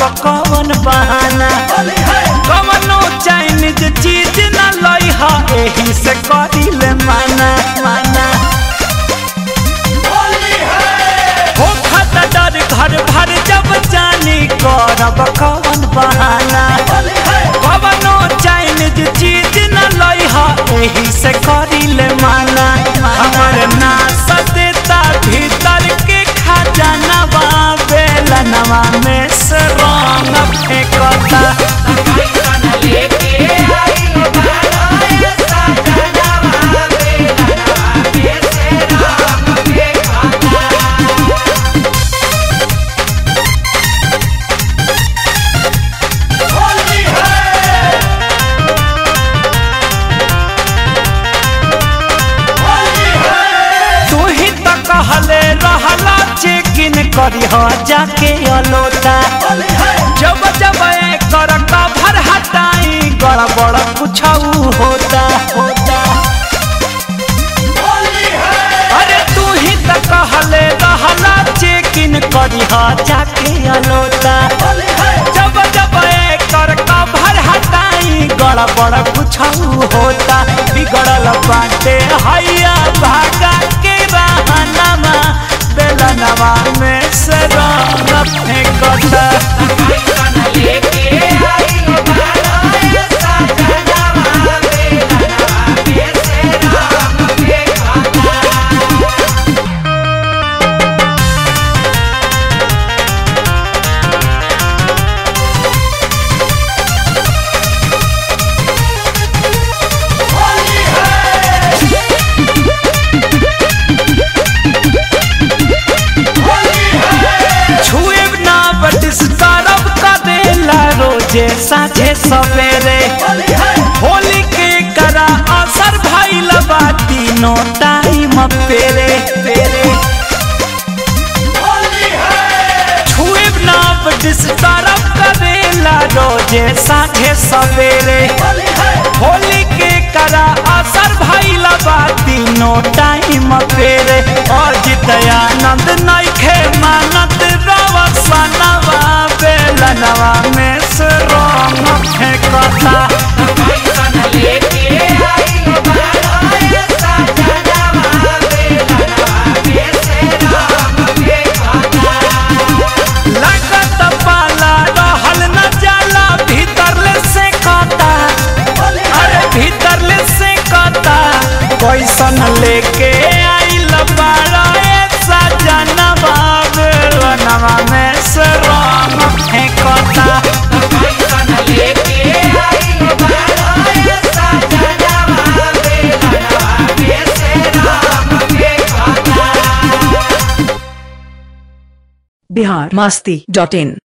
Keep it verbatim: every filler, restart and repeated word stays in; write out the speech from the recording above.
कौन बहाना कवनो चाइनीज चीज न लई हा एही से करिले माना माना हो खाता डर घर भर जब जानी करब कौन बहाना कवनो चाइनीज चीज न लई हा एही से करिले माना हमर ना सदेता भीतर के खजानवा बेलनवा में से रंग फेंकता कहले रहला चेकिन करी हो जाके अलोटा जब जब कर कभर हटाई गड़बड़ कुछ होता होता अरे तू ही तो कहले रहला चेकिन करी हो जाके अलोटा जब जब कर कभर हटाई गड़बड़ कुछ होता बिगड़ल बाटे हैया भागा के रहनमा बेलनवा में से रंग फेंकता रोजे साझे सवेरे होली के करा असर भइल बा तीनों टाइम पेरे पेरे छुएब ना डिस्टर्ब करेला रोजे साझे सवेरे होली के करा असर भइल बा तीनों टाइम पेरे और जितयानंद नइखे मानत रवसनवा बेलनवा में से रंग फेंकता लगत पाला रहल न जाला भीतर ले से कता अरे भीतर ले से कता कैसन लेके आइल बाड़ा सजनवा बेलनवा में से रंग फेंकता बिहार मस्ती डॉट इन।